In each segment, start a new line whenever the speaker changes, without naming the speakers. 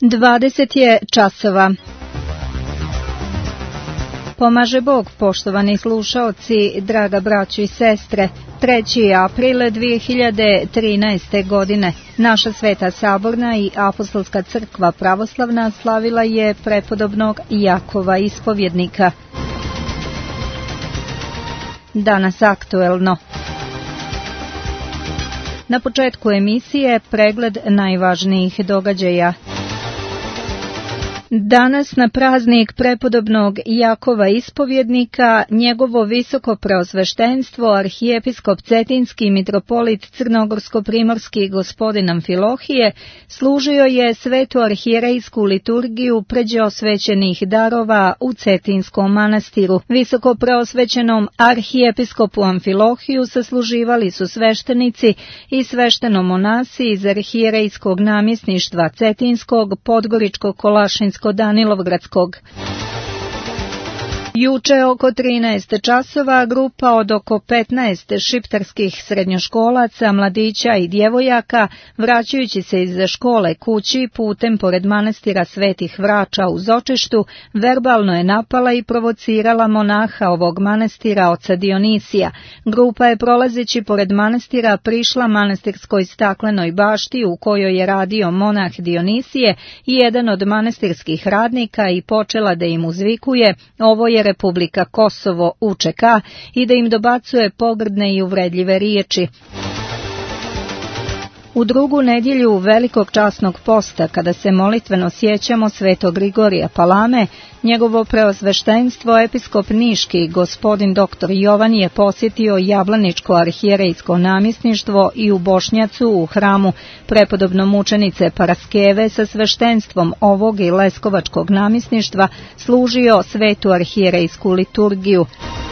20 je časova. Pomaže Bog, poštovani slušaoci, draga braćo i sestre. 3. april 2013. godine naša Sveta Saborna i Apostolska crkva pravoslavna slavila je prepodobnog Jakova ispovjednika. Danas aktuelno. Na početku emisije pregled najvažnijih događaja. Danas na praznik prepodobnog Jakova ispovjednika njegovo visoko preosveštenstvo arhijepiskop Cetinski mitropolit Crnogorsko-primorski gospodin Amfilohije služio je svetu arhijerejsku liturgiju pređe osvećenih darova u Cetinskom manastiru. Visoko preosvećenom arhijepiskopu Amfilohiju sasluživali su sveštenici i sveštenomonasi iz arhijerejskog namjesništva Cetinskog, Podgoričkog, Kolašinskog, Danilovgradskog. Juče oko 13 časova grupa od oko 15 šiptarskih srednjoškolaca, mladića i djevojaka, vraćajući se iz škole kući putem pored manastira Svetih Vrača u Zočištu, verbalno je napala i provocirala monaha ovog manastira, oca Dionisija. Grupa je prolazeći pored manastira prišla manastirskoj staklenoj bašti u kojoj je radio monah Dionisije i jedan od manastirskih radnika i počela da im uzvikuje: "Ovo je Republika Kosovo, UČK", i da im dobacuje pogrdne i uvredljive riječi. U drugu nedjelju Velikog časnog posta, kada se molitveno sjećamo svetog Grigorija Palame, njegovo preosveštenstvo episkop Niški gospodin dr. Jovan je posjetio Jablaničko arhijerejsko namjesništvo i u Bošnjacu u hramu prepodobno mučenice Paraskeve sa sveštenstvom ovog i Leskovačkog namjesništva služio svetu arhijerejsku liturgiju.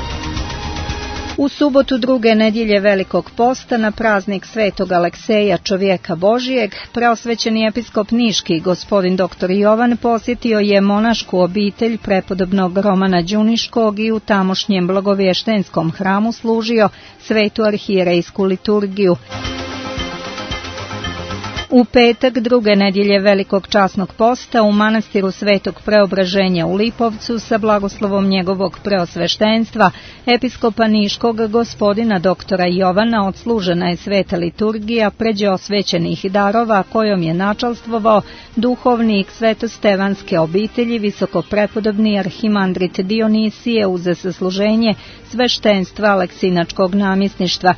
U subotu druge nedjelje Velikog posta na praznik svetog Alekseja čovjeka Božijeg, preosvećeni episkop Niški gospodin dr. Jovan posjetio je monašku obitelj prepodobnog Romana Đuniškog i u tamošnjem blagovještenskom hramu služio svetu arhijerejsku liturgiju. U petak druge nedjelje Velikog časnog posta u manastiru Svetog Preobraženja u Lipovcu sa blagoslovom njegovog preosveštenstva episkopa Niškog gospodina doktora Jovana odslužena je sveta liturgija pređe osvećenih darova kojom je načalstvovao duhovnik svetostevanske obitelji visoko prepodobni arhimandrit Dionisije uz sasluženje sveštenstva Aleksinačkog namjesništva.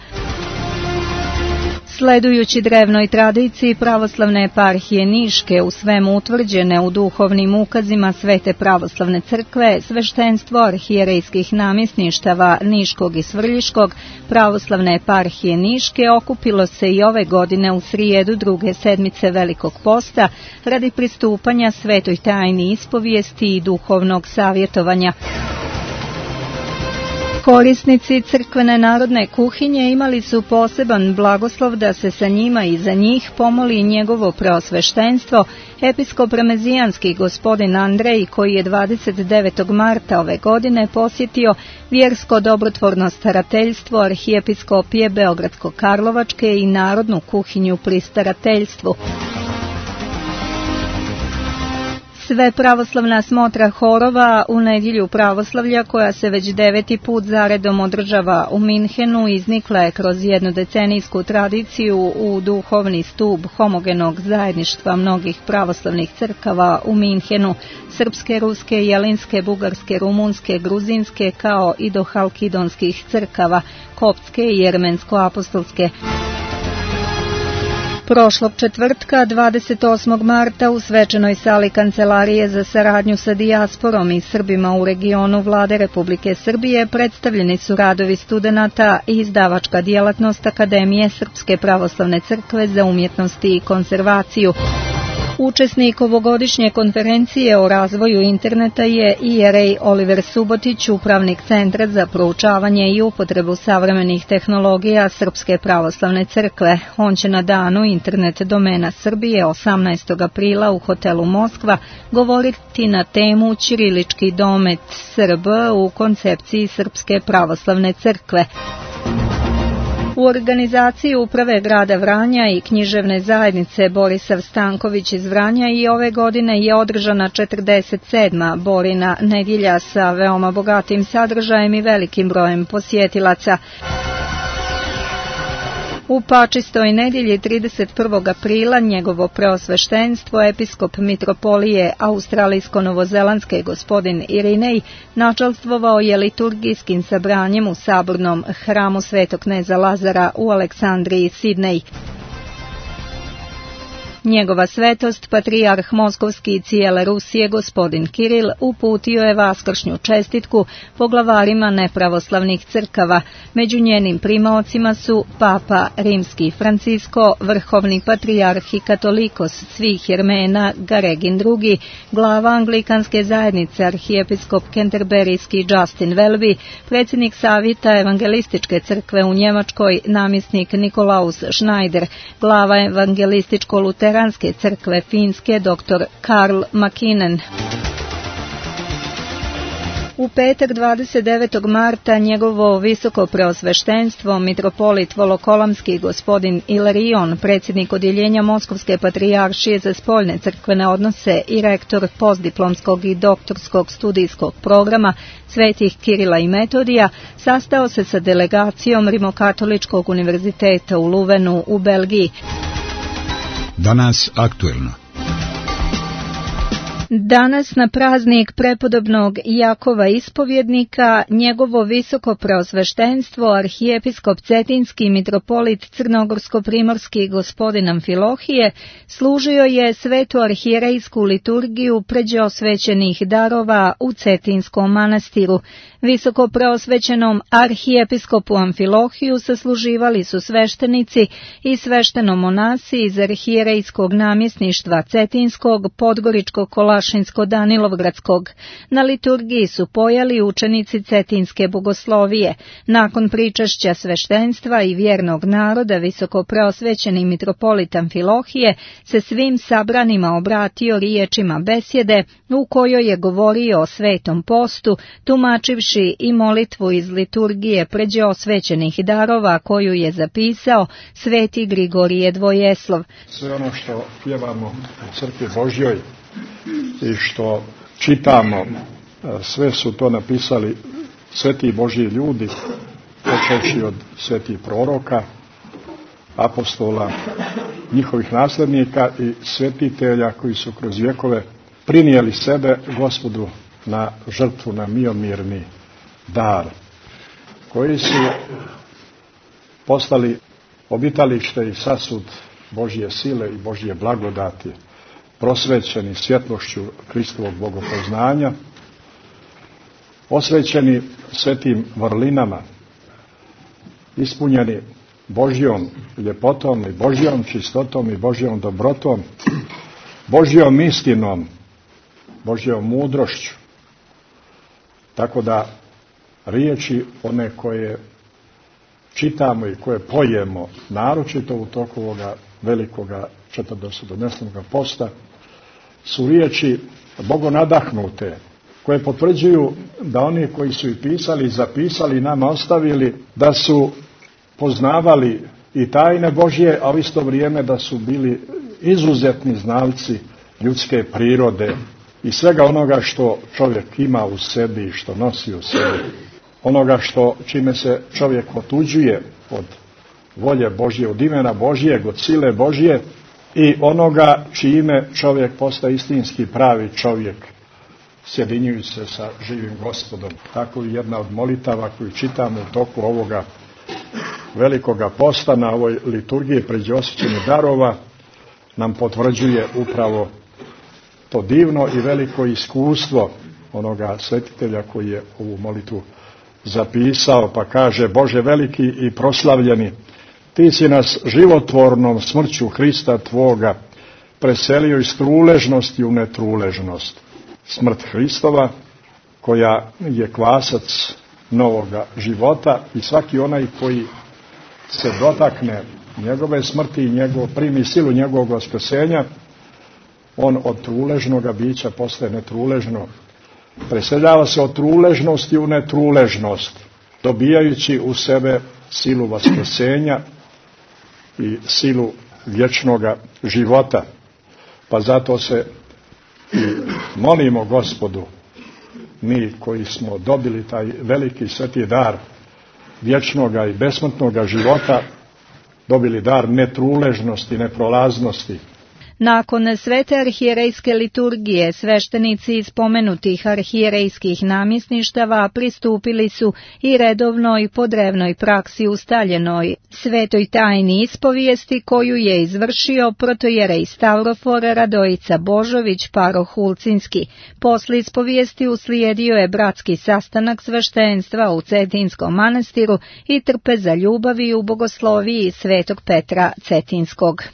Sledujući drevnoj tradiciji pravoslavne eparhije Niške u svemu utvrđene u duhovnim ukazima Svete pravoslavne crkve, sveštenstvo arhijerejskih namjesništava Niškog i Svrljiškog pravoslavne eparhije Niške okupilo se i ove godine u srijedu druge sedmice Velikog posta radi pristupanja svetoj tajni ispovijesti i duhovnog savjetovanja. Korisnici crkvene narodne kuhinje imali su poseban blagoslov da se sa njima i za njih pomoli njegovo preosveštenstvo, episkop remezijanski gospodin Andrej, koji je 29. marta ove godine posjetio vjersko dobrotvorno starateljstvo arhijepiskopije Beogradsko-Karlovačke i narodnu kuhinju pri starateljstvu. Sve pravoslavna smotra horova u nedjelju pravoslavlja, koja se već 9. put zaredom održava u Minhenu, iznikla je kroz jednodecenijsku tradiciju u duhovni stup homogenog zajedništva mnogih pravoslavnih crkava u Minhenu, srpske, ruske, jelinske, bugarske, rumunske, gruzinske, kao i do halkidonskih crkava, koptske i jermensko-apostolske. Prošlog četvrtka, 28. marta, u svečanoj sali Kancelarije za saradnju sa dijasporom i Srbima u regionu Vlade Republike Srbije predstavljeni su radovi studenata i izdavačka djelatnost Akademije Srpske pravoslavne crkve za umjetnosti i konzervaciju. Učesnik ovogodišnje konferencije o razvoju interneta je ijerej Oliver Subotić, upravnik Centra za proučavanje i upotrebu savremenih tehnologija Srpske pravoslavne crkve. On će na danu Internet domena Srbije 18. aprila u hotelu Moskva govoriti na temu Ćirilički domet SRB u koncepciji Srpske pravoslavne crkve. U organizaciji uprave grada Vranja i književne zajednice Borisav Stanković iz Vranja i ove godine je održana 47. Borina nedjelja sa veoma bogatim sadržajem i velikim brojem posjetilaca. U Pačistoj nedjelji 31. aprila njegovo preosveštenstvo episkop mitropolije australijsko-novozelandske gospodin Irinej načalstvovao je liturgijskim sabranjem u sabornom hramu Svetog kneza Lazara u Aleksandriji, Sidnej. Njegova svetost, patrijarh Moskovski i cijele Rusije gospodin Kiril uputio je vaskršnju čestitku poglavarima nepravoslavnih crkava. Među njenim primaocima su Papa Rimski Francisko, vrhovni patrijarh i katolikos svih Jermena Garegin II, glava anglikanske zajednice arhijepiskop Kenterberijski Justin Welby, predsjednik savjeta evangelističke crkve u Njemačkoj namjesnik Nikolaus Schneider, glava evangelističko-luteranske crkve Finske dr. Karl Makinen. U petak 29. marta njegovo visoko preosveštenstvo mitropolit Volokolamski gospodin Ilarion, predsjednik odjeljenja Moskovske patrijaršije za spoljne crkvene odnose i rektor postdiplomskog i doktorskog studijskog programa Svetih Kirila i Metodija, sastao se sa delegacijom Rimokatoličkog univerziteta u Luvenu u Belgiji.
Danas aktuelno.
Danas na praznik prepodobnog Jakova Ispovjednika njegovo visoko preosveštenstvo arhijepiskop Cetinski mitropolit Crnogorsko-primorski gospodin Amfilohije služio je svetu arhijerejsku liturgiju pređe osvećenih darova u Cetinskom manastiru. Visoko preosvećenom arhijepiskopu Amfilohiju sasluživali su sveštenici i sveštenomonasi iz arhijerejskog namjesništva Cetinskog, Podgoričkog, Kolašinsko-Danilovgradskog. Na liturgiji su pojali učenici Cetinske bogoslovije. Nakon pričašća sveštenstva i vjernog naroda visoko preosvećeni mitropolit Amfilohije se svim sabranima obratio riječima besjede u kojoj je govorio o svetom postu, tumačivši i molitvu iz liturgije pređe osvećenih darova koju je zapisao sveti Grigorije Dvojeslov.
Sve ono što pjevamo u crkvi Božjoj i što čitamo, sve su to napisali sveti Božji ljudi, počevši od svetih proroka, apostola, njihovih naslednika i svetitelja koji su kroz vjekove prinijeli sebe Gospodu na žrtvu, na miomirni dar, koji su postali obitalište i sasud Božje sile i Božje blagodati, prosvećeni svjetlošću Kristovog bogopoznanja, osvećeni svetim vrlinama, ispunjeni Božjom ljepotom i Božjom čistotom i Božjom dobrotom, Božjom istinom, Božjom mudrošću. Tako da riječi one koje čitamo i koje pojemo, naročito u toku ovoga velikoga 40-dnevnog posta, su riječi bogonadahnute, koje potvrđuju da oni koji su ih pisali i zapisali, nama ostavili, da su poznavali i tajne Božje, a u isto vrijeme da su bili izuzetni znalci ljudske prirode i svega onoga što čovjek ima u sebi i što nosi u sebi, onoga čime se čovjek otuđuje od volje Božje, od imena Božjeg, od sile Božje i onoga čime čovjek postaje istinski pravi čovjek, sjedinjujući se sa živim Gospodom. Tako i jedna od molitava koju čitamo u toku ovoga velikoga posta na ovoj liturgiji pređe osvećenih darova nam potvrđuje upravo to divno i veliko iskustvo onoga svetitelja koji je ovu molitvu zapisao, pa kaže: Bože veliki i proslavljeni, ti si nas životvornom smrću Hrista tvoga preselio iz truležnosti u netruležnost. Smrt Hristova, koja je kvasac novoga života, i svaki onaj koji se dotakne njegove smrti i primi silu njegovog vaskrsenja, on od truležnoga bića postaje netruležno. Preseljava se od truležnosti u netruležnost, dobijajući u sebe silu vaskrsenja i silu vječnoga života. Pa zato se molimo Gospodu, mi koji smo dobili taj veliki sveti dar vječnoga i besmrtnoga života, dobili dar netruležnosti, neprolaznosti.
Nakon svete arhijerejske liturgije, sveštenici iz spomenutih arhijerejskih namjesništava pristupili su i redovnoj podrevnoj praksi ustaljenoj svetoj tajni ispovijesti koju je izvršio protojerej Stavrofor Radojica Božović Parohulcinski. Posle ispovijesti uslijedio je bratski sastanak sveštenstva u Cetinskom manastiru i trpeza ljubavi u bogosloviji svetog Petra Cetinskog.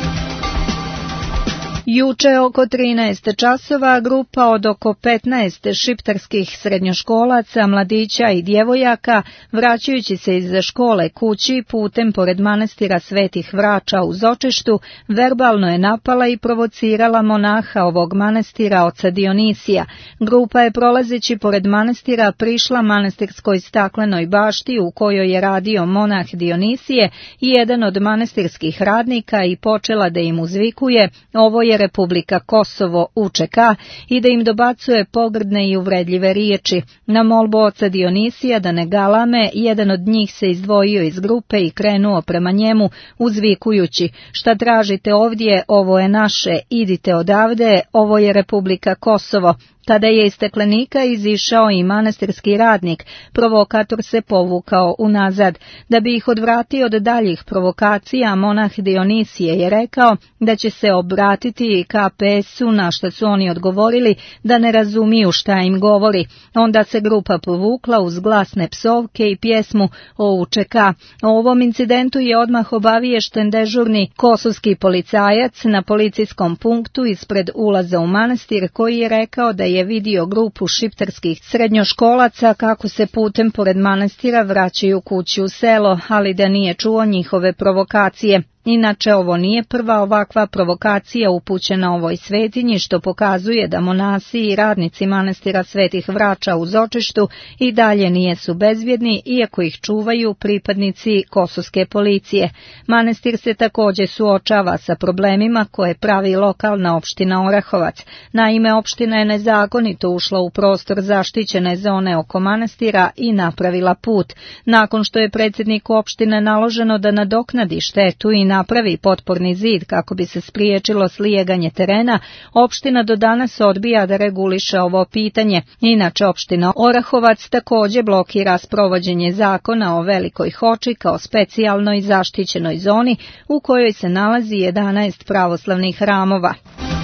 Juče oko 13 časova grupa od oko 15 šiptarskih srednjoškolaca, mladića i djevojaka, vraćajući se iz škole kući putem pored manastira Svetih Vrača u Zočeštu, verbalno je napala i provocirala monaha ovog manastira, oca Dionisija. Grupa je prolazeći pored manastira prišla manastirskoj staklenoj bašti u kojoj je radio monah Dionisije i jedan od manastirskih radnika i počela da im uzvikuje: "Ovo je Republika Kosovo, UČK", i da im dobacuje pogrdne i uvredljive riječi. Na molbu oca Dionisija da ne galame, jedan od njih se izdvojio iz grupe i krenuo prema njemu uzvikujući: "Šta tražite ovdje, ovo je naše, idite odavde, ovo je Republika Kosovo." Tada je iz steklenika izišao i manastirski radnik. Provokator se povukao unazad. Da bi ih odvratio od daljih provokacija, monah Dionisije je rekao da će se obratiti KPS-u, na što su oni odgovorili da ne razumiju šta im govori. Onda se grupa povukla uz glasne psovke i pjesmu o UČK. O ovom incidentu je odmah obaviješten dežurni kosovski policajac na policijskom punktu ispred ulaza u manastir, koji je rekao da je vidio grupu šiptarskih srednjoškolaca kako se putem pored manastira vraćaju kući u selo, ali da nije čuo njihove provokacije. Inače, ovo nije prva ovakva provokacija upućena ovoj svetinji, što pokazuje da monasi i radnici manastira Svetih Vrača u Zočeštu i dalje nijesu bezbjedni, iako ih čuvaju pripadnici kosovske policije. Manastir se također suočava sa problemima koje pravi lokalna opština Orahovac. Naime, opština je nezakonito ušla u prostor zaštićene zone oko manastira i napravila put. Nakon što je predsjedniku opštine naloženo da nadoknadi štetu i napravi potporni zid kako bi se spriječilo slijeganje terena, opština do danas odbija da reguliše ovo pitanje. Inače, opština Orahovac također blokira sprovođenje zakona o Velikoj Hoči kao specijalnoj zaštićenoj zoni u kojoj se nalazi 11 pravoslavnih hramova.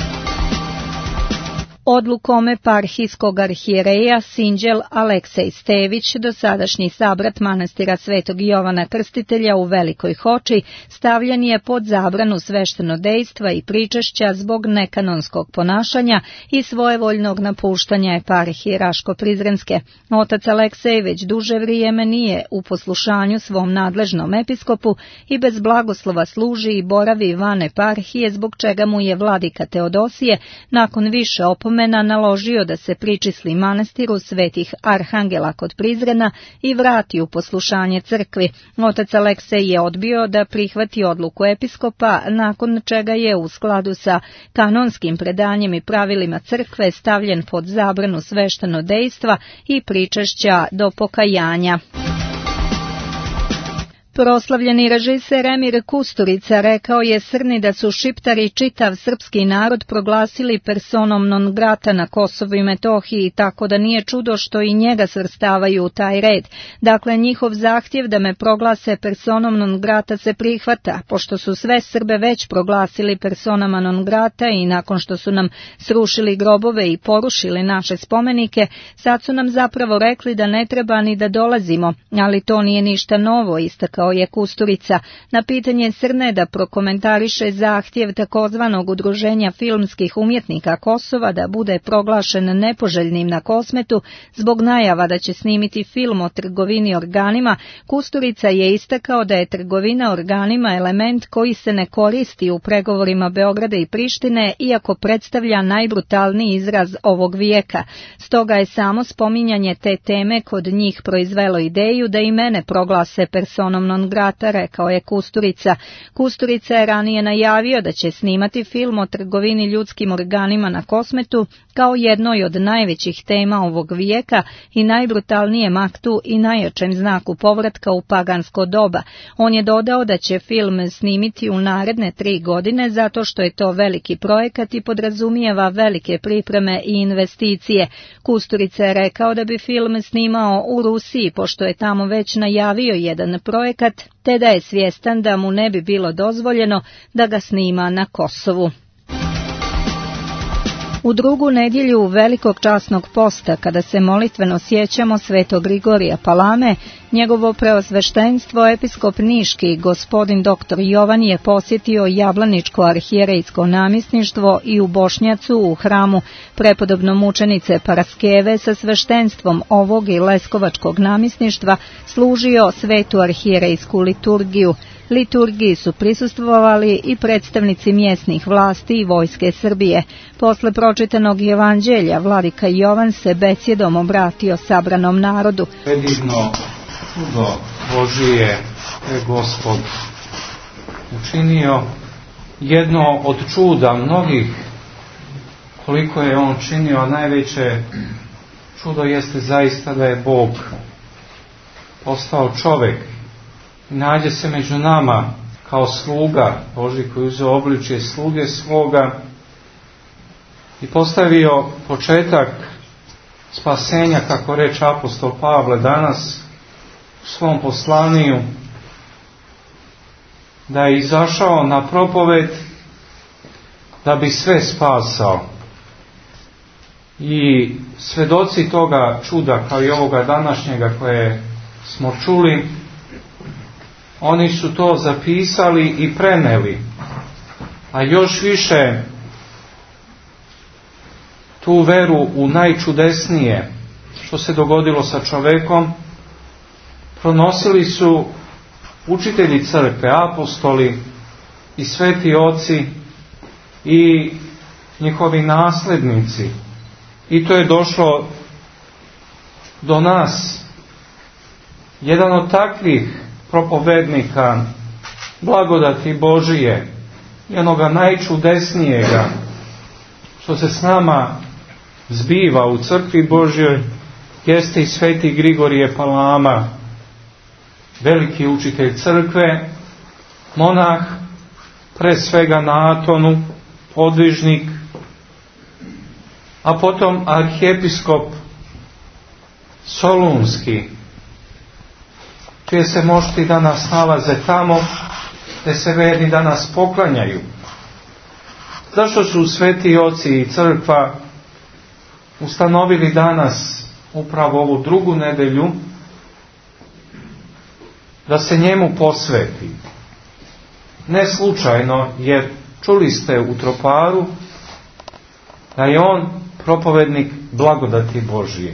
Odlukom eparhijskog arhijereja Sinđel Aleksej Stević, dosadašnji sabrat manastira Svetog Jovana Krstitelja u Velikoj Hoči, stavljen je pod zabranu sveštenodejstva i pričešća zbog nekanonskog ponašanja i svojevoljnog napuštanja eparhije Raško-Prizrenske. Otac Aleksej već duže vrijeme nije u poslušanju svom nadležnom episkopu i bez blagoslova služi i boravi van eparhije, zbog čega mu je vladika Teodosije nakon više opomena naložio da se pričisli manastiru Svetih Arhangela kod Prizrena i vrati u poslušanje crkvi. Otac Aleksej je odbio da prihvati odluku episkopa, nakon čega je u skladu sa kanonskim predanjem i pravilima crkve stavljen pod zabranu sveštenodejstva i pričešća do pokajanja. Proslavljeni režiser Emir Kusturica rekao je Srni da su Šiptari čitav srpski narod proglasili personom non grata na Kosovu i Metohiji, tako da nije čudo što i njega svrstavaju u taj red. Dakle, njihov zahtjev da me proglase personom non grata se prihvata, pošto su sve Srbe već proglasili personama non grata i nakon što su nam srušili grobove i porušili naše spomenike, sad su nam zapravo rekli da ne treba ni da dolazimo, ali to nije ništa novo, istakao je Kusturica. Na pitanje Srne da prokomentariše zahtjev takozvanog udruženja filmskih umjetnika Kosova da bude proglašen nepoželjnim na Kosmetu zbog najava da će snimiti film o trgovini organima, Kusturica je istakao da je trgovina organima element koji se ne koristi u pregovorima Beograda i Prištine, iako predstavlja najbrutalniji izraz ovog vijeka. Stoga je samo spominjanje te teme kod njih proizvelo ideju da i mene proglase personom non grata, rekao je Kusturica. Kusturica je ranije najavio da će snimati film o trgovini ljudskim organima na Kosmetu kao jednoj od najvećih tema ovog vijeka i najbrutalnijem aktu i najjačem znaku povratka u pagansko doba. On je dodao da će film snimiti u naredne 3 godine zato što je to veliki projekat i podrazumijeva velike pripreme i investicije. Kusturica je rekao da bi film snimao u Rusiji pošto je tamo već najavio jedan projekat, te da je svjestan da mu ne bi bilo dozvoljeno da ga snima na Kosovu. U drugu nedjelju Velikog časnog posta, kada se molitveno sjećamo svetog Grigorija Palame, njegovo preosveštenstvo episkop niški gospodin dr. Jovan je posjetio Jablaničko arhijerejsko namjesništvo i u Bošnjacu u hramu prepodobno mučenice Paraskeve sa sveštenstvom ovog i Leskovačkog namjesništva služio svetu arhijerejsku liturgiju. Liturgiji su prisustvovali i predstavnici mjesnih vlasti i vojske Srbije. Posle pročitanog evanđelja vladika Jovan se besjedom obratio sabranom narodu.
Predivno čudo Božije je Gospod učinio, jedno od čuda mnogih koliko je on činio, najveće čudo jeste zaista da je Bog postao čovjek. Nađe se među nama kao sluga Božji koji uzeo obličje sluge svoga i postavio početak spasenja, kako reče apostol Pavle danas u svom poslaniju, da je izašao na propoved da bi sve spasao. I svedoci toga čuda, kao i ovoga današnjega koje smo čuli, oni su to zapisali i preneli, a još više tu veru u najčudesnije što se dogodilo sa čovjekom pronosili su učitelji crkve, apostoli i sveti oci i njihovi nasljednici. I to je došlo do nas. Jedan od takvih propovednika blagodati Božije i onoga najčudesnijega što se s nama zbiva u crkvi Božjoj jeste i sveti Grigorije Palama, veliki učitelj crkve, monah, pre svega na Atonu, podvižnik, a potom arhijepiskop Solunski, čije se mošti danas nalaze tamo gdje se verni danas poklanjaju. Zašto su sveti oci i crkva ustanovili danas upravo ovu drugu nedjelju da se njemu posveti? Ne slučajno, jer čuli ste u troparu da je on propovednik blagodati Božije.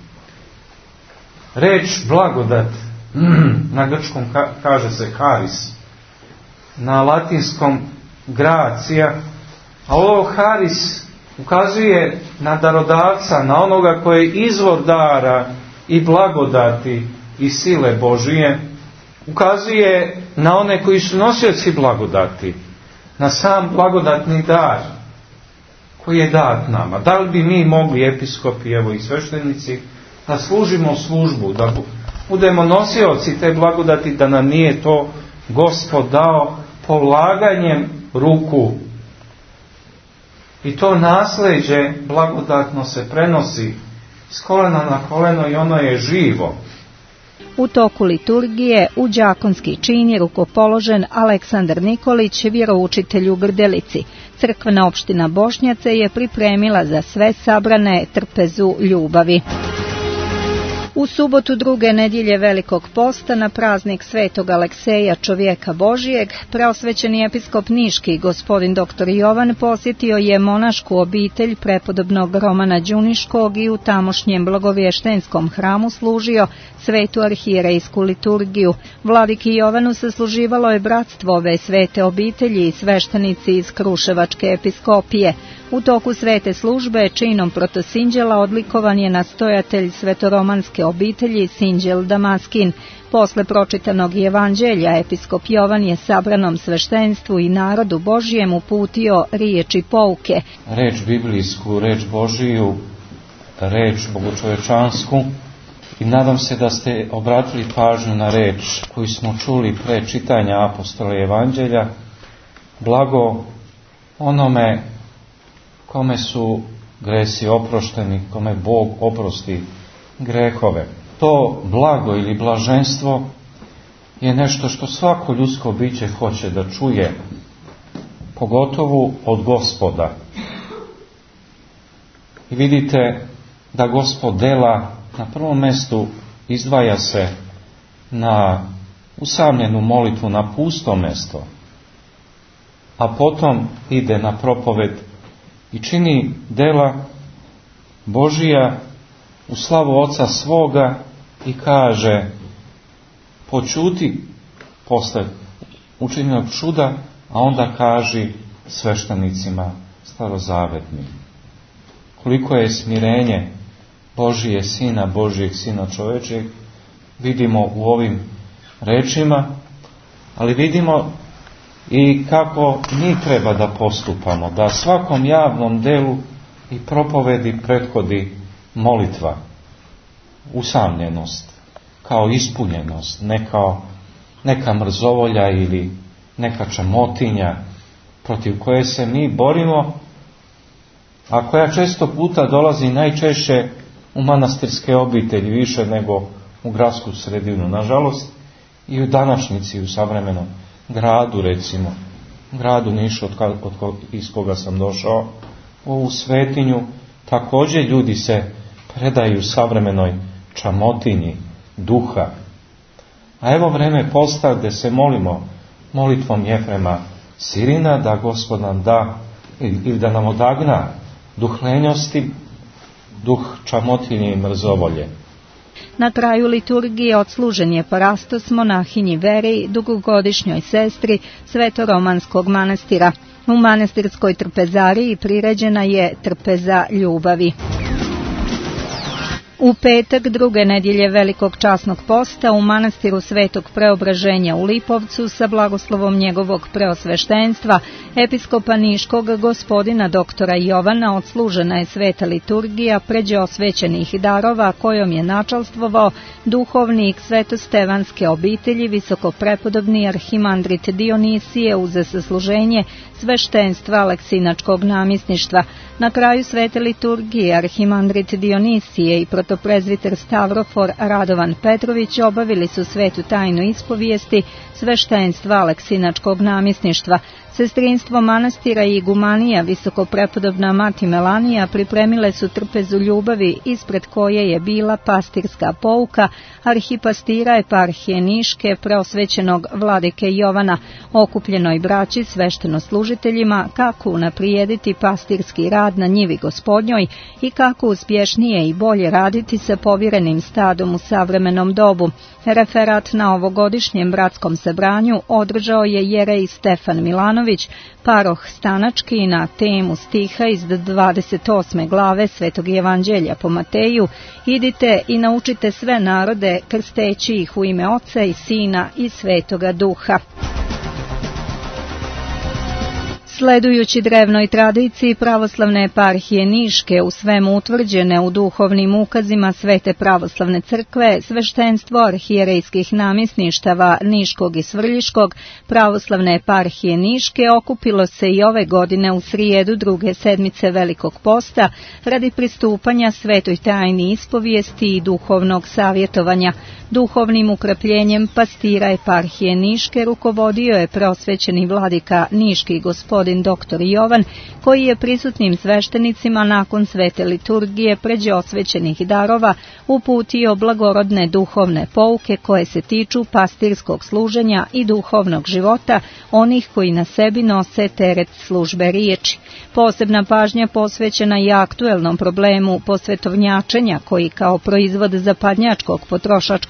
Reč blagodat na grčkom kaže se haris, na latinskom gracija, a ovo haris ukazuje na darodavca, na onoga koji je izvor dara i blagodati i sile Božije, ukazuje na one koji su nosioci blagodati, na sam blagodatni dar koji je dat nama. Da li bi mi mogli, episkopi, evo i sveštenici, da služimo službu, da budemo nosioci te blagodati, da nam nije to Gospod dao polaganjem ruku. I to nasljeđe blagodatno se prenosi s kolena na koleno i ono je živo.
U toku liturgije u đakonski čin je rukopoložen Aleksandar Nikolić, vjeroučitelj u Grdelici. Crkvena opština Bošnjace je pripremila za sve sabrane trpezu ljubavi. U subotu druge nedjelje Velikog posta na praznik svetog Alekseja, čovjeka Božijeg, preosvećeni episkop niški gospodin dr. Jovan posjetio je monašku obitelj prepodobnog Romana Đuniškog i u tamošnjem blagovještenskom hramu služio svetu arhijerejsku liturgiju. Vladiki Jovanu sasluživalo je bratstvo ove svete obitelji i sveštenici iz Kruševačke episkopije. U toku svete službe činom protosinđela odlikovan je nastojatelj svetoromanske obitelji Sinđel Damaskin. Posle pročitanog evanđelja, episkop Jovan je sabranom sveštenstvu i narodu Božijem uputio riječi pouke.
Reč biblijsku, reč Božiju, reč bogočovečansku, i nadam se da ste obratili pažnju na reč koju smo čuli pre čitanja apostola evanđelja. Blago onome kome su gresi oprošteni, kome Bog oprosti grehove. To blago ili blaženstvo je nešto što svako ljudsko biće hoće da čuje, pogotovo od Gospoda. I vidite da Gospod dela na prvom mjestu izdvaja se na usamljenu molitvu na pusto mjesto, a potom ide na propoved i čini dela Božija u slavu Oca svoga i kaže: počuti posle učinjenog čuda, a onda kaži sveštenicima starozavetnim. Koliko je smirenje Božije Sina, Božijeg Sina čovečeg, vidimo u ovim rečima, ali vidimo i kako mi treba da postupamo, da svakom javnom delu i propovedi prethodi molitva, usamljenost, kao ispunjenost, ne kao neka mrzovolja ili neka čamotinja protiv koje se mi borimo, a koja često puta dolazi najčešće u manastirske obitelji više nego u gradsku sredinu. Nažalost, i u današnjici, u savremenom gradu, recimo, gradu Nišu iz koga sam došao, u ovu svetinju, također ljudi se predaju savremenoj čamotinji duha. A evo vreme posta gdje se molimo molitvom Jefrema Sirina da Gospod nam da ili da nam odagna duh lenjosti, duh čamotinje i mrzovolje.
Na kraju liturgije odslužen je parastos monahinji Veri, dugogodišnjoj sestri Svetoromanskog manastira. U manastirskoj trpezariji priređena je trpeza ljubavi. U petak druge nedjelje Velikog časnog posta u manastiru Svetog Preobraženja u Lipovcu sa blagoslovom njegovog preosveštenstva episkopa Niškog gospodina doktora Jovana odslužena je sveta liturgija pređe osvećenih darova kojom je načalstvovao duhovnik Svetostevanske obitelji visokoprepodobni arhimandrit Dionisije uz sasluženje sveštenstva Aleksinačkog namjesništva. Na kraju svete liturgije arhimandrit Dionisije i protoprezviter Stavrofor Radovan Petrović obavili su svetu tajnu ispovijesti sveštenstva Aleksinačkog namjesništva. Sestrinstvo manastira i igumanija visokoprepodobna mati Melanija pripremile su trpezu ljubavi ispred koje je bila pastirska pouka arhipastira eparhije Niške preosvećenog vladike Jovana, okupljenoj braći sveštenoslужiteljima kako unaprijediti pastirski rad na njivi Gospodnjoj i kako uspješnije i bolje raditi sa povjerenim stadom u savremenom dobu. Referat na ovogodišnjem bratskom sabranju održao je jerej Stefan Milanović, paroh Stanački, na temu stiha iz 28. glave Svetog evanđelja po Mateju: idite i naučite sve narode krsteći ih u ime Oca i Sina i Svetoga Duha. Sledujući drevnoj tradiciji pravoslavne eparhije Niške u svemu utvrđene u duhovnim ukazima Svete pravoslavne crkve, sveštenstvo arhijerejskih namjesništava Niškog i Svrljiškog pravoslavne eparhije Niške okupilo se i ove godine u srijedu druge sedmice Velikog posta radi pristupanja svetoj tajni ispovijesti i duhovnog savjetovanja. Duhovnim ukrepljenjem pastira eparhije Niške rukovodio je preosvećeni vladika Niški gospodin doktor Jovan, koji je prisutnim sveštenicima nakon svete liturgije pređe osvećenih darova uputio blagorodne duhovne pouke koje se tiču pastirskog služenja i duhovnog života onih koji na sebi nose teret službe riječi. Posebna pažnja posvećena je aktuelnom problemu posvetovnjačenja koji kao proizvod zapadnjačkog potrošačkog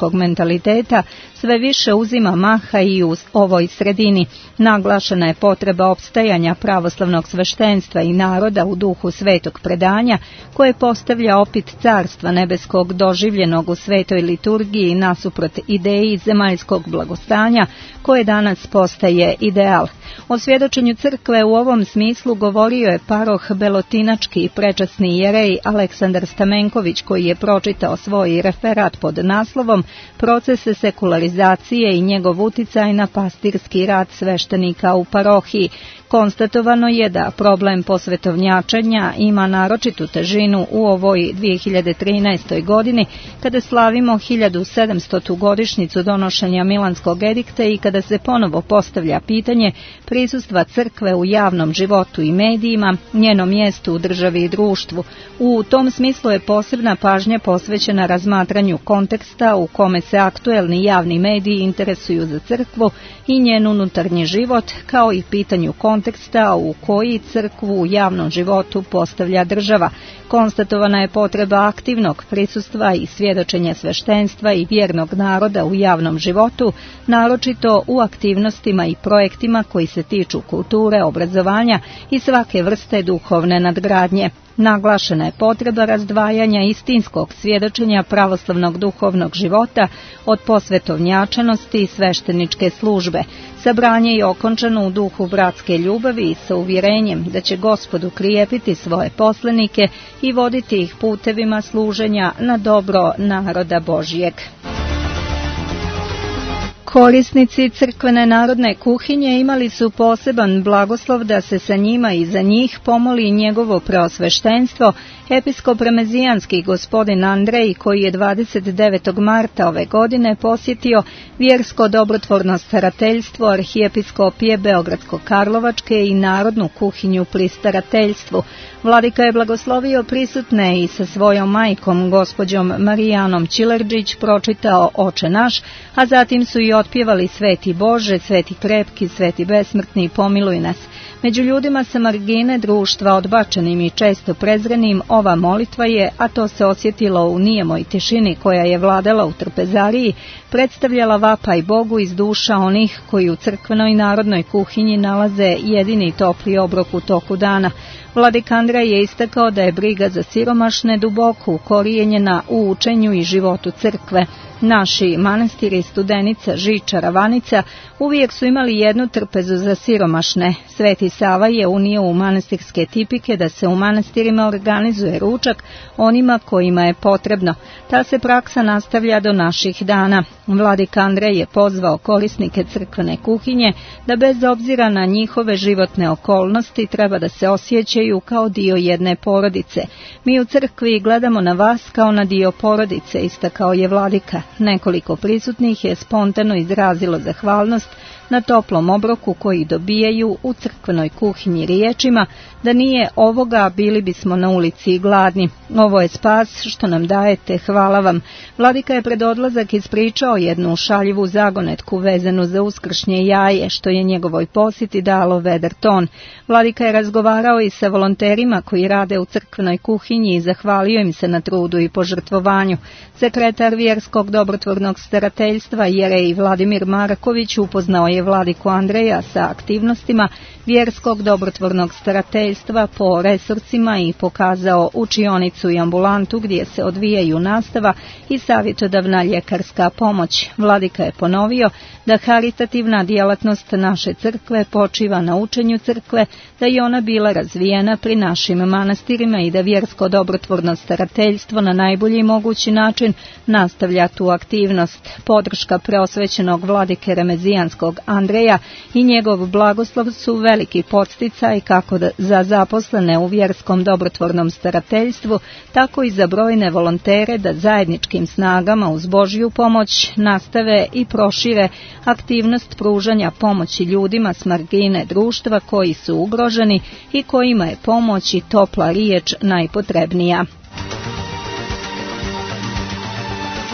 seljacko-seoskog mentaliteta sve više uzima maha i u ovoj sredini. Naglašena je potreba opstajanja pravoslavnog sveštenstva i naroda u duhu svetog predanja, koje postavlja opit carstva nebeskog doživljenog u svetoj liturgiji nasuprot ideji zemaljskog blagostanja, koje danas postaje ideal. O svjedočenju crkve u ovom smislu govorio je paroh belotinački i prečasni jerej Aleksandar Stamenković, koji je pročitao svoj referat pod naslovom Procese sekularizacije i njegov uticaj na pastirski rad sveštenika u parohiji. Konstatovano je da problem posvetovnjačenja ima naročitu težinu u ovoj 2013. godini, kada slavimo 1700. godišnjicu donošenja Milanskog edikta i kada se ponovo postavlja pitanje prisustva crkve u javnom životu i medijima, njenom mjestu u državi i društvu. U tom smislu je posebna pažnja posvećena razmatranju konteksta u kome se aktuelni javni mediji interesuju za crkvu i njen unutarnji život, kao i pitanju konteksta u koji crkvu u javnom životu postavlja država. Konstatovana je potreba aktivnog prisustva i svjedočenja sveštenstva i vjernog naroda u javnom životu, naročito u aktivnostima i projektima koji se tiču kulture, obrazovanja i svake vrste duhovne nadgradnje. Naglašena je potreba razdvajanja istinskog svjedočenja pravoslavnog duhovnog života od posvetovnjačenosti i svešteničke službe. Sabranje je okončano u duhu bratske ljubavi i sa uvjerenjem da će Gospod ukrijepiti svoje poslanike i voditi ih putevima služenja na dobro naroda Božjeg. Korisnici crkvene narodne kuhinje imali su poseban blagoslov da se sa njima i za njih pomoli njegovo preosveštenstvo, episkop remezijanski gospodin Andrej, koji je 29. marta ove godine posjetio vjersko dobrotvorno starateljstvo arhijepiskopije Beogradsko-Karlovačke i narodnu kuhinju pri starateljstvu. Vladika je blagoslovio prisutne i sa svojom majkom, gospođom Marijanom Čilerđić, pročitao Oče naš, a zatim su i otpjevali Sveti Bože, Sveti krepki, Sveti besmrtni, pomiluj nas. Među ljudima sa margine društva, odbačenim i često prezrenim, ova molitva je, a to se osjetilo u nijemoj tišini koja je vladala u trpezariji, predstavljala vapaj Bogu iz duša onih koji u crkvenoj narodnoj kuhinji nalaze jedini topli obrok u toku dana. Vladika Andrej je istakao da je briga za siromašne duboko ukorijenjena u učenju i životu crkve. Naši manastiri Studenica, Žiča, Ravanica uvijek su imali jednu trpezu za siromašne. Sveti Sava je unio u manastirske tipike da se u manastirima organizuje ručak onima kojima je potrebno. Ta se praksa nastavlja do naših dana. Vladika Andrej je pozvao korisnike crkvene kuhinje da bez obzira na njihove životne okolnosti treba da se osjećaju kao dio jedne porodice. Mi u crkvi gledamo na vas kao na dio porodice, istakao je vladika. Nekoliko prisutnih je spontano izrazilo zahvalnost na toplom obroku koji dobijaju u crkvenoj kuhinji riječima: da nije ovoga, bili bismo na ulici gladni. Ovo je spas što nam dajete, hvala vam. Vladika je pred odlazak ispričao jednu šaljivu zagonetku vezanu za uskršnje jaje, što je njegovoj posjeti dalo vedar ton. Vladika je razgovarao i sa volonterima koji rade u crkvenoj kuhinji i zahvalio im se na trudu i požrtvovanju. Sekretar vjerskog dobrotvornog starateljstva jerej Vladimir Marković upoznao je vladiku Andreja sa aktivnostima vjerskog dobrotvornog starateljstva po resursima i pokazao učionicu i ambulantu gdje se odvijaju nastava i savjetodavna ljekarska pomoć. Vladika je ponovio da haritativna djelatnost naše crkve počiva na učenju crkve, da je ona bila razvijena pri našim manastirima i da vjersko dobrotvorno starateljstvo na najbolji mogući način nastavlja tu aktivnost. Podrška preosvećenog vladike remezijanskog Andreja i njegov blagoslov su veliki podsticaj kako za zaposlene u vjerskom dobrotvornom starateljstvu, tako i za brojne volontere da zajedničkim snagama uz Božju pomoć nastave i prošire aktivnost pružanja pomoći ljudima s margine društva koji su ugroženi i kojima je pomoć i topla riječ najpotrebnija.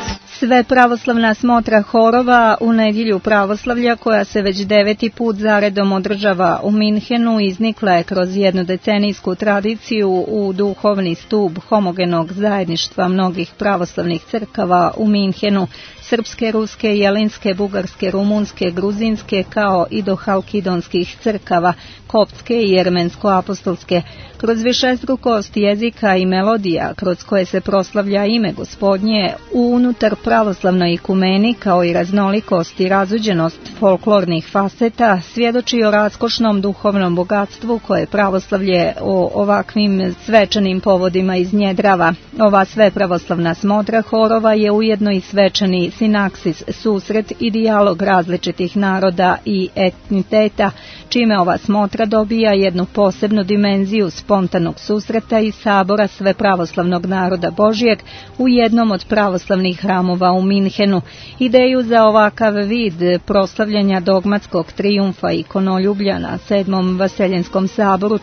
Sve pravoslavna smotra horova u nedjelju pravoslavlja, koja se već 9. put zaredom održava u Minhenu, iznikla je kroz jednodecenijsku tradiciju u duhovni stub homogenog zajedništva mnogih pravoslavnih crkava u Minhenu, srpske, ruske, jelinske, bugarske, rumunske, gruzinske, kao i do halkidonskih crkava, koptske i jermensko-apostolske, kroz višestrukost jezika i melodija kroz koje se proslavlja ime Gospodnje unutar pravoslavnoj ikumeni, kao i raznolikost i razuđenost folklornih faseta, svjedoči o raskošnom duhovnom bogatstvu koje pravoslavlje o ovakvim svečanim povodima iznjedrava. Ova sve pravoslavna smotra horova je ujedno i svečani sinaksis, susret i dijalog različitih naroda i etniteta, čime ova smotra dobija jednu posebnu dimenziju spontanog susreta i sabora sve pravoslavnog naroda Božijeg u jednom od pravoslavnih hramova u Minhenu. Ideju za ovakav vid proslavljanja dogmatskog trijumfa ikonoljublja na 7. Vaseljenskom saboru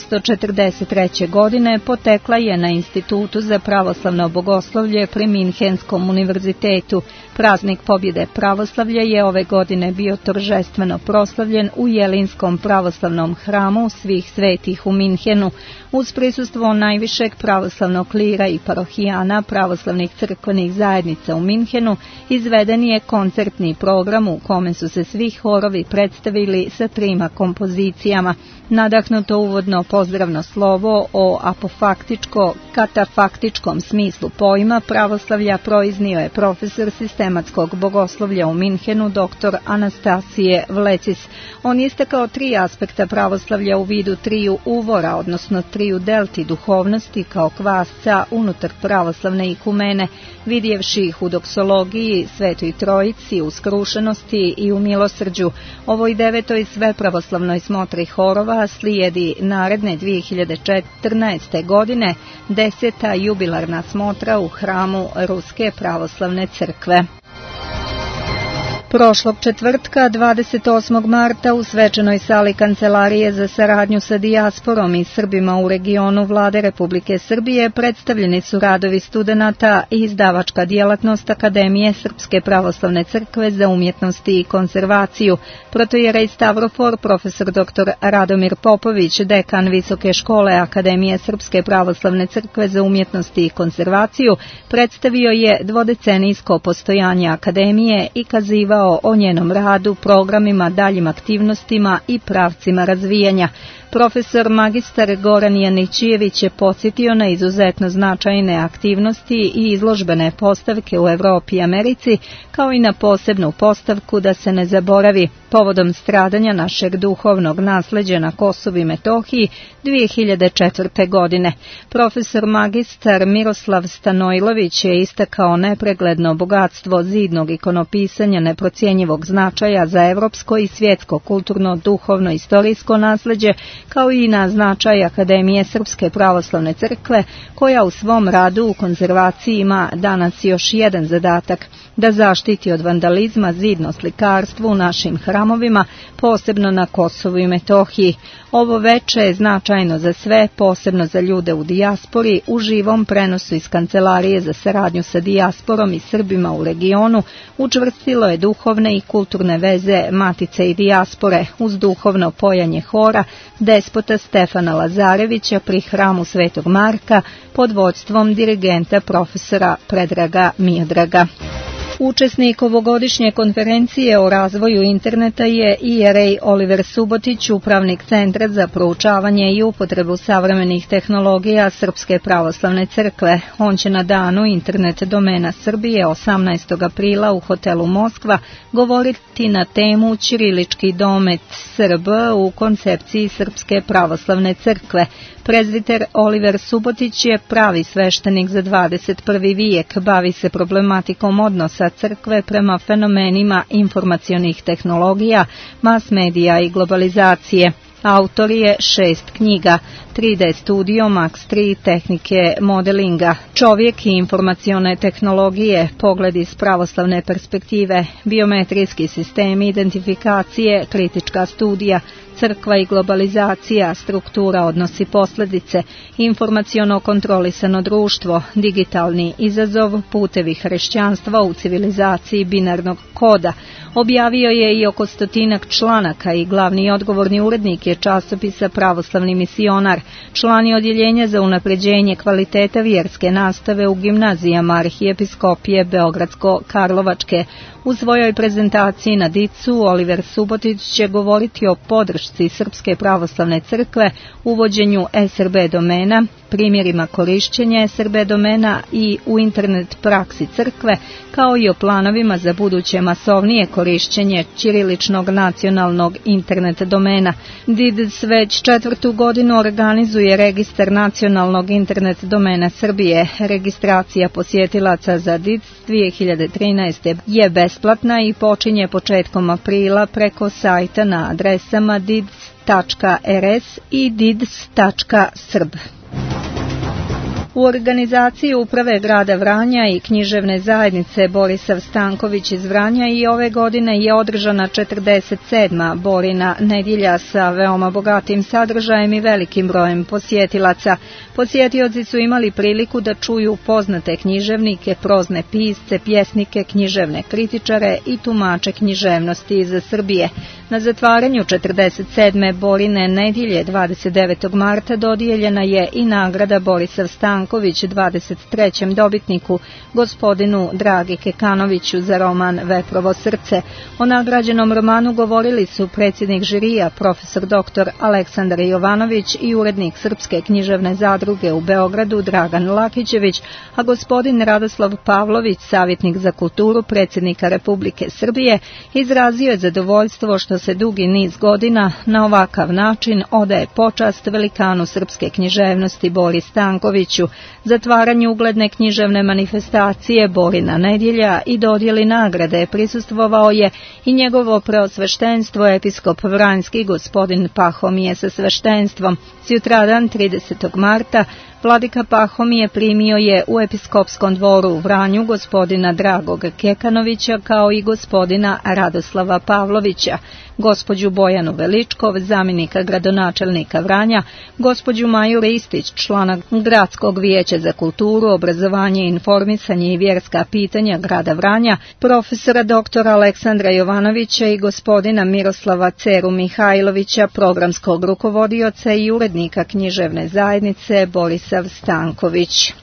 843. godine potekla je na Institutu za pravoslavno bogoslovlje pri Minhenskom univerzitetu. Praznik pobjede pravoslavlja je ove godine bio торжествено proslavljen u Jelinskom pravoslavnom hramu svih svetih u Minhenu. Uz prisustvo najvišeg pravoslavnog klira i parohijana pravoslavnih crkvenih zajednica u Minhenu izveden je koncertni program u kome su se svi horovi predstavili sa 3 kompozicijama. Nadahnuto uvodno pozdravno slovo o apofaktičko-katafaktičkom smislu pojma pravoslavlja proiznio je profesor sistematskog bogoslovlja u Minhenu dr. Anastasije Vlecis. On je istakao 3 aspekta pravoslavlja u vidu 3 uvora, odnosno 3 delti duhovnosti kao kvasca unutar pravoslavne ikumene, vidjevši ih u doksologiji, Svetoj Trojici, u skrušenosti i u milosrđu. Ovoj 9. sve pravoslavnoj smotri horova slijedi naredne 2014. godine 10. jubilarna smotra u hramu Ruske pravoslavne crkve. Prošlog četvrtka, 28. marta, u svečanoj sali Kancelarije za saradnju sa dijasporom i Srbima u regionu Vlade Republike Srbije predstavljeni su radovi studenata i izdavačka djelatnost Akademije Srpske pravoslavne crkve za umjetnosti i konzervaciju. Protojerej Stavrofor, profesor dr. Radomir Popović, dekan Visoke škole Akademije Srpske pravoslavne crkve za umjetnosti i konzervaciju, predstavio je dvodecenijsko postojanje Akademije i kazivao o njenom radu, programima, daljim aktivnostima i pravcima razvijanja. Profesor magistar Goran Janićijević je podsjetio na izuzetno značajne aktivnosti i izložbene postavke u Evropi i Americi, kao i na posebnu postavku da se ne zaboravi povodom stradanja našeg duhovnog nasleđa na Kosovu i Metohiji 2004. godine. Profesor magistar Miroslav Stanojlović je istakao nepregledno bogatstvo zidnog ikonopisanja neprocjenjivog značaja za evropsko i svjetsko kulturno, duhovno, istorijsko nasleđe, kao i na značaj Akademije Srpske pravoslavne crkve, koja u svom radu u konzervaciji ima danas još jedan zadatak, da zaštiti od vandalizma zidno slikarstvo u našim hramovima, posebno na Kosovu i Metohiji. Ovo veče je značajno za sve, posebno za ljude u dijaspori, u živom prenosu iz Kancelarije za saradnju sa dijasporom i Srbima u regionu, učvrstilo je duhovne i kulturne veze Matice i dijaspore uz duhovno pojanje hora despota Stefana Lazarevića pri hramu Svetog Marka pod vodstvom dirigenta profesora Predraga Miodraga. Učesnik ovogodišnje konferencije o razvoju interneta je ijerej Oliver Subotić, upravnik Centra za proučavanje i upotrebu savremenih tehnologija Srpske pravoslavne crkve. On će na danu internet domena Srbije 18. aprila u hotelu Moskva govoriti na temu Ćirilički domet SRB u koncepciji Srpske pravoslavne crkve. Prezbiter Oliver Subotić je pravi sveštenik za 21. vijek, bavi se problematikom odnosa crkve prema fenomenima informacionih tehnologija, mas medija i globalizacije. Autor je 6 knjiga, 3D studio, Max 3, tehnike modelinga, Čovjek i informacione tehnologije, pogled iz pravoslavne perspektive, biometrijski sistemi identifikacije, kritička studija, crkva i globalizacija, struktura, odnosi, posljedice, informaciono kontrolisano društvo, digitalni izazov, putevi hrišćanstva u civilizaciji binarnog koda. Objavio je i oko 100 članaka i glavni odgovorni urednik je časopisa Pravoslavni misionar, član je odjeljenja za unapređenje kvaliteta vjerske nastave u gimnazijama Arhijepiskopije Beogradsko-Karlovačke. U svojoj prezentaciji na Dicu Oliver Subotić će govoriti o podršci Srpske pravoslavne crkve, uvođenju SRB domena, primjerima korišćenja SRB domena i u internet praksi crkve, kao i o planovima za buduće masovnije korišćenje ćiriličnog nacionalnog internet domena. DIDS već 4. godinu organizuje registar nacionalnog internet domena Srbije. Registracija posjetilaca za DIDS 2013. je besplatna i počinje početkom aprila preko sajta na adresama dids.rs i dids.srb. U organizaciji uprave grada Vranja i književne zajednice Borisav Stanković iz Vranja i ove godine je održana 47. Borina nedjelja sa veoma bogatim sadržajem i velikim brojem posjetilaca. Posjetioci su imali priliku da čuju poznate književnike, prozne pisce, pjesnike, književne kritičare i tumače književnosti iz Srbije. Na zatvaranju 47. Borine nedjelje 29. marta dodijeljena je i nagrada Borisav Stanković 23. dobitniku, gospodinu Dragi Kekanoviću za roman Veprovo srce. O nagrađenom romanu govorili su predsjednik žirija, profesor dr. Aleksandar Jovanović i urednik Srpske književne zadruge u Beogradu Dragan Lakićević, a gospodin Radoslav Pavlović, savjetnik za kulturu predsjednika Republike Srbije, izrazio je zadovoljstvo što se dugi niz godina na ovakav način odaje počast velikanu srpske književnosti Bori Stankoviću, zatvaranju ugledne književne manifestacije Borina nedjelja i dodjeli nagrade prisustvovao je i njegovo preosveštenstvo episkop Vranjski gospodin Pahomije sa sveštenstvom. Sutradan 30. marta vladika Pahomije primio je u episkopskom dvoru u Vranju gospodina Dragog Kekanovića kao i gospodina Radoslava Pavlovića, gospođu Bojanu Veličkov, zamjenika gradonačelnika Vranja, gospođu Maju Ristić, člana Gradskog vijeća za kulturu, obrazovanje, informisanje i vjerska pitanja grada Vranja, profesora dr. Aleksandra Jovanovića i gospodina Miroslava Ceru Mihajlovića, programskog rukovodioca i urednika književne zajednice Borisav Stanković.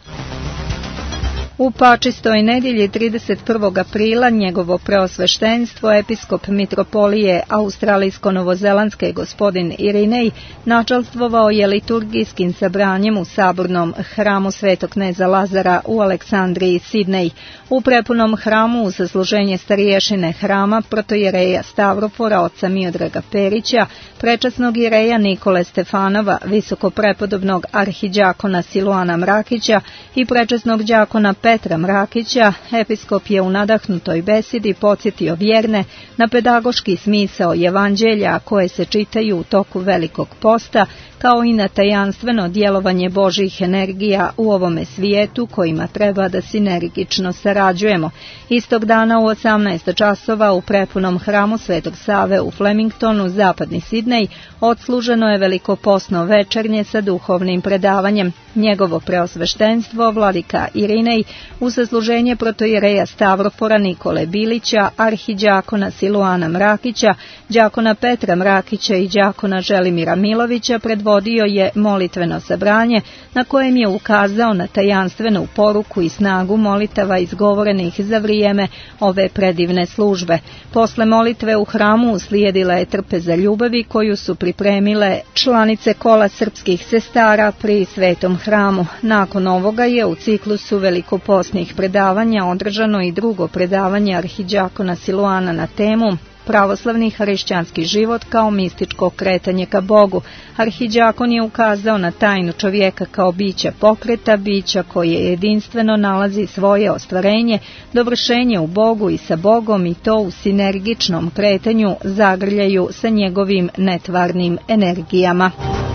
U Pačistoj nedjelji 31. aprila njegovo preosveštenstvo episkop mitropolije australijsko-novozelandske gospodin Irinej načalstvovao je liturgijskim sabranjem u sabornom hramu Svetog kneza Lazara u Aleksandriji, Sidnej. U prepunom hramu u sasluženje stariješine hrama protojereja Stavrofora oca Miodraga Perića, prečasnog jereja Nikole Stefanova, visokoprepodobnog arhidjakona Siluana Mrakića i prečasnog đakona Petra Mrakića, episkop je u nadahnutoj besedi podsjetio vjerne na pedagoški smisao evanđelja koje se čitaju u toku Velikog posta, kao i na tajanstveno djelovanje Božjih energija u ovome svijetu kojima treba da sinergično sarađujemo. Istog dana u 18 časova u prepunom hramu Svetog Save u Flemingtonu, zapadni Sidnej, odsluženo je velikoposno večernje sa duhovnim predavanjem. Njegovo preosveštenstvo, vladika Irinej, u sasluženje protojereja Stavrofora Nikole Bilića, arhidjakona Siluana Mrakića, đakona Petra Mrakića i đakona Želimira Milovića predvodio je molitveno sabranje na kojem je ukazao na tajanstvenu poruku i snagu molitava izgovorenih za vrijeme ove predivne službe. Posle molitve u hramu uslijedila je trpeza ljubavi koju su pripremile članice kola srpskih sestara pri Svetom hramu. Nakon ovoga je u ciklusu velikoposnih predavanja održano i drugo predavanje arhidjakona Siluana na temu pravoslavni hrišćanski život kao mističko kretanje ka Bogu. Arhidjakon je ukazao na tajnu čovjeka kao bića pokreta, bića koje jedinstveno nalazi svoje ostvarenje, dovršenje u Bogu i sa Bogom, i to u sinergičnom kretanju zagrljaju sa njegovim netvarnim energijama.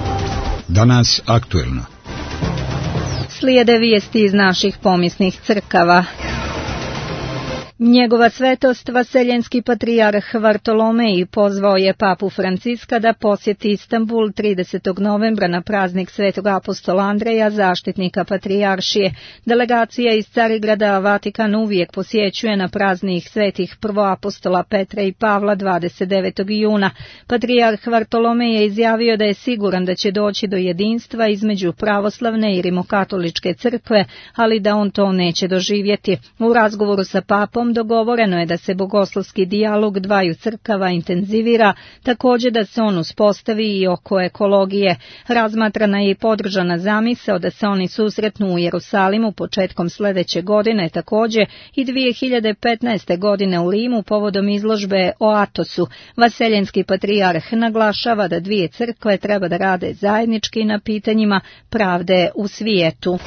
Danas aktuelno.
Slijede vijesti iz naših pomisnih crkava. Njegova svetost Vaseljenski patrijarh Vartolomej pozvao je papu Franciska da posjeti Istanbul 30. novembra na praznik Svetog apostola Andreja, zaštitnika patrijaršije. Delegacija iz Carigrada Vatikan uvijek posjećuje na praznik svetih prvoapostola Petra i Pavla 29. juna. Patrijarh Vartolomej je izjavio da je siguran da će doći do jedinstva između pravoslavne i rimokatoličke crkve, ali da on to neće doživjeti. U razgovoru sa papom dogovoreno je da se bogoslovski dijalog dvaju crkava intenzivira, također da se on uspostavi i oko ekologije. Razmatrana je i podržana zamisao da se oni susretnu u Jerusalimu početkom sljedeće godine, također i 2015. godine u Rimu povodom izložbe o Atosu. Vaseljenski patrijarh naglašava da dvije crkve treba da rade zajednički na pitanjima pravde u svijetu.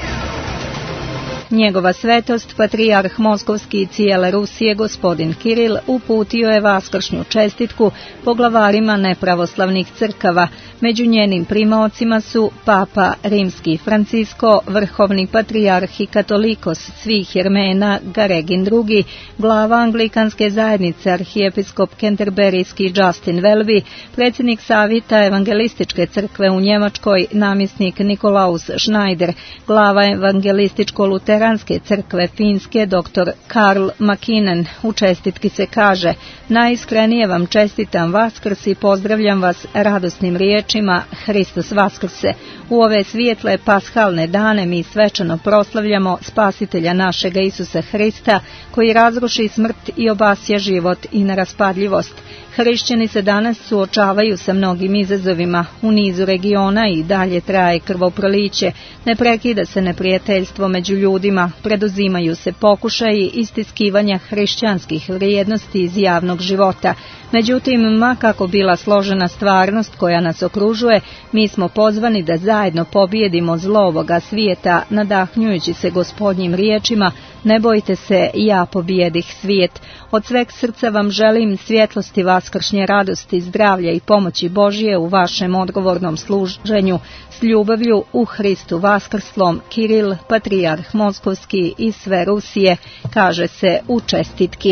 Njegova svetost, patrijarh Moskovski i cijele Rusije, gospodin Kiril, uputio je vaskršnju čestitku poglavarima nepravoslavnih crkava. Među njenim primaocima su Papa Rimski Francisko, vrhovni patrijarh i katolikos svih Jermena Garegin II, glava anglikanske zajednice arhijepiskop Kenterberijski Justin Welby, predsjednik savjeta evangelističke crkve u Njemačkoj namjesnik Nikolaus Schneider, glava evangelističko-luteranske crkve Finske dr. Karl Makinen. U čestitki se kaže: najiskrenije vam čestitam Vaskrs i pozdravljam vas radosnim riječima Hristos Vaskrse. U ove svijetle pashalne dane mi svečano proslavljamo Spasitelja našega Isusa Hrista, koji razruši smrt i obasja život i neraspadljivost. Hrišćani se danas suočavaju sa mnogim izazovima. U nizu regiona i dalje traje krvoproliće, ne prekida se neprijateljstvo među ljudima, preduzimaju se pokušaji istiskivanja hrišćanskih vrijednosti iz javnog života. Međutim, ma kako bila složena stvarnost koja nas okružuje, mi smo pozvani da zajedno pobijedimo zlo ovoga svijeta, nadahnjujući se Gospodnjim riječima: ne bojte se, ja pobjedih svijet. Od sveg srca vam želim svjetlosti vaskršnje radosti, zdravlja i pomoći Božje u vašem odgovornom služenju. S ljubavlju u Hristu Vaskrslom, Kiril, patrijarh Moskovski i sve Rusije, kaže se u čestitki.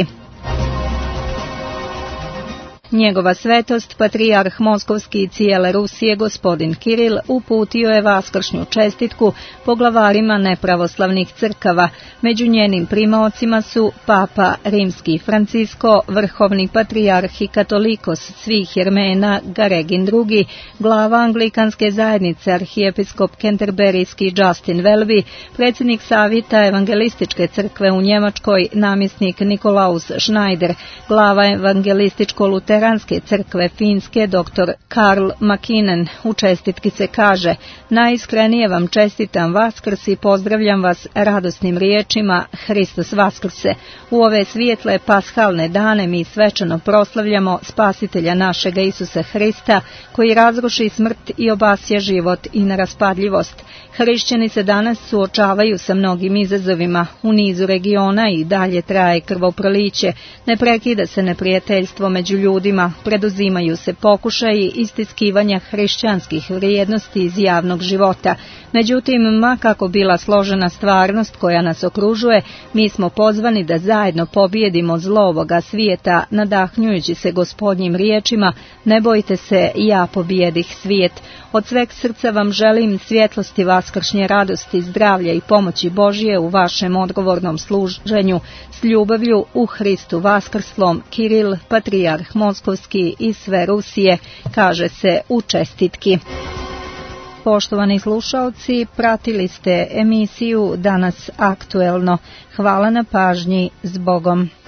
Njegova svetost, patrijarh Moskovski i cijele Rusije, gospodin Kiril, uputio je vaskršnju čestitku poglavarima nepravoslavnih crkava. Među njenim primaocima su Papa Rimski Francisko, vrhovni patrijarh i katolikos svih Jermena Garegin II, glava anglikanske zajednice arhijepiskop Kenterberijski Justin Welby, predsjednik savjeta evangelističke crkve u Njemačkoj namjesnik Nikolaus Schneider, glava evangelističko-luteranske crkve Finske dr. Karl Makinen. U čestitki se kaže: najiskrenije vam čestitam Vaskrs i pozdravljam vas radosnim riječima Hristos Vaskrse. U ove svijetle pashalne dane mi svečano proslavljamo Spasitelja našega Isusa Hrista, koji razruši smrt i obasja život i neraspadljivost. Hrišćani se danas suočavaju sa mnogim izazovima. U nizu regiona i dalje traje krvoproliće, ne prekida se neprijateljstvo među ljudima, preduzimaju se pokušaji istiskivanja hrišćanskih vrijednosti iz javnog života. Međutim, ma kako bila složena stvarnost koja nas okružuje, mi smo pozvani da zajedno pobijedimo zlo ovoga svijeta, nadahnjujući se Gospodnjim riječima: ne bojte se, ja pobjedih svijet. Od sveg srca vam želim svjetlosti vaskršnje radosti, zdravlja i pomoći Božje u vašem odgovornom služenju. S ljubavlju u Hristu Vaskrslom, Kiril, patrijarh Moskovski i sve Rusije, kaže se u čestitki. Poštovani slušalci, pratili ste emisiju Danas aktuelno. Hvala na pažnji, s Bogom.